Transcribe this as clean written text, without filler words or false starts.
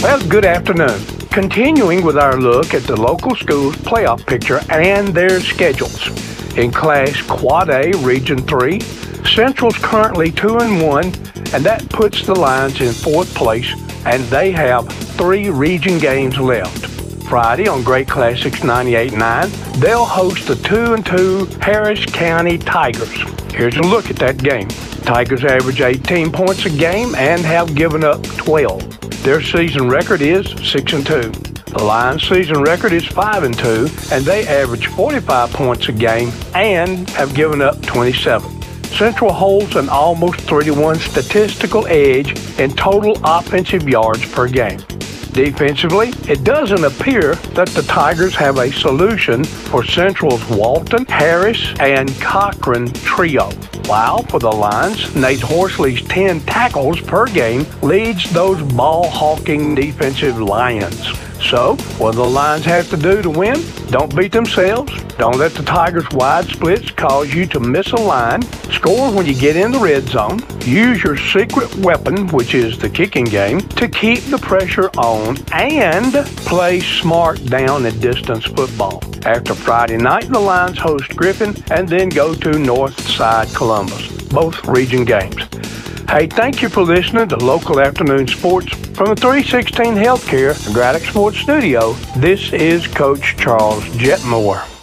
Well, good afternoon. Continuing with our look at the local schools' playoff picture and their schedules. In Class Quad A, Region 3, Central's currently 2-1, and that puts the Lions in 4th place, and they have 3 region games left. Friday on Great Classics 98.9, they'll host the 2-2 Harris County Tigers. Here's a look at that game. Tigers average 18 points a game and have given up 12. Their season record is 6-2. The Lions' season record is 5-2, and they average 45 points a game and have given up 27. Central holds an almost 3-1 statistical edge in total offensive yards per game. Defensively, it doesn't appear that the Tigers have a solution for Central's Walton, Harris, and Cochran trio. While for the Lions, Nate Horsley's 10 tackles per game leads those ball-hawking defensive Lions. So, what do the Lions have to do to win? Don't beat themselves. Don't let the Tigers' wide splits cause you to miss a line. Score when you get in the red zone. Use your secret weapon, which is the kicking game, to keep the pressure on and play smart down and distance football. After Friday night, the Lions host Griffin and then go to Northside Columbus, both region games. Hey, thank you for listening to Local Afternoon Sports from the 316 Healthcare and Braddock Sports Studio. This is Coach Charles Jetmore.